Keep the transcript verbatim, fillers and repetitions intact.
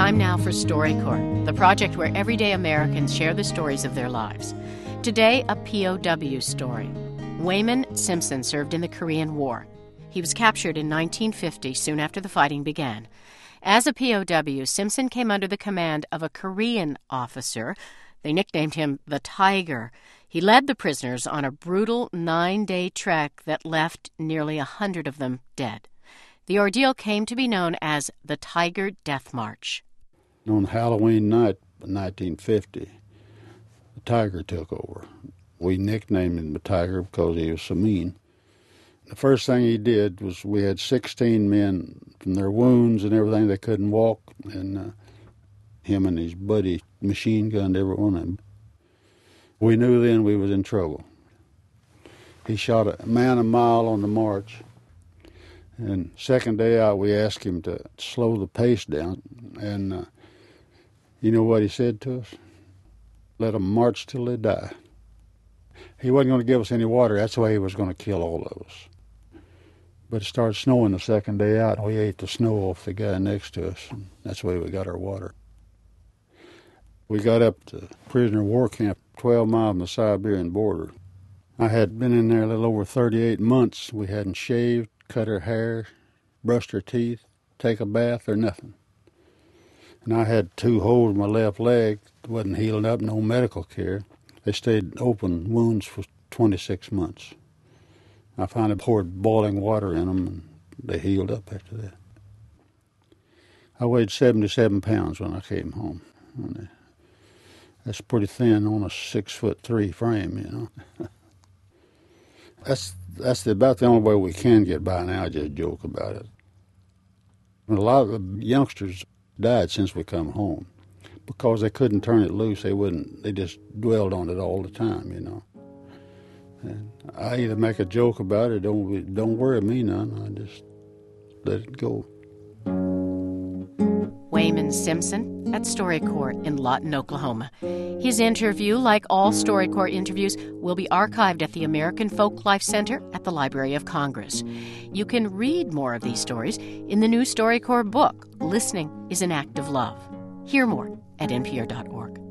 Time now for StoryCorps, the project where everyday Americans share the stories of their lives. Today, a P O W story. Wayman Simpson served in the Korean War. He was captured in nineteen fifty, soon after the fighting began. As a P O W, Simpson came under the command of a Korean officer. They nicknamed him the Tiger. He led the prisoners on a brutal nine-day trek that left nearly a hundred of them dead. The ordeal came to be known as the Tiger Death March. On Halloween night of nineteen fifty, the Tiger took over. We nicknamed him the Tiger because he was so mean. The first thing he did was we had sixteen men from their wounds and everything. They couldn't walk, and uh, him and his buddy machine-gunned every one of them. We knew then we was in trouble. He shot a man a mile on the march. And second day out, we asked him to slow the pace down. And uh, you know what he said to us? Let them march till they die. He wasn't going to give us any water. That's why he was going to kill all of us. But it started snowing the second day out, and we ate the snow off the guy next to us. And that's the way we got our water. We got up to prisoner of war camp, twelve miles from the Siberian border. I had been in there a little over thirty-eight months. We hadn't shaved, cut our hair, brushed our teeth, take a bath, or nothing. And I had two holes in my left leg, wasn't healing up, no medical care. They stayed open wounds for twenty-six months. I finally poured boiling water in them, and they healed up after that. I weighed seventy-seven pounds when I came home. That's pretty thin on a six foot three frame, you know. That's that's the, about the only way we can get by now. I just joke about it. And a lot of the youngsters died since we come home because they couldn't turn it loose. They wouldn't. They just dwelled on it all the time, you know. And I either make a joke about it, don't don't worry me none. I just let it go. Wayman Simpson at StoryCorps in Lawton, Oklahoma. His interview, like all StoryCorps interviews, will be archived at the American Folk Life Center at the Library of Congress. You can read more of these stories in the new StoryCorps book, Listening is an Act of Love. Hear more at N P R dot org.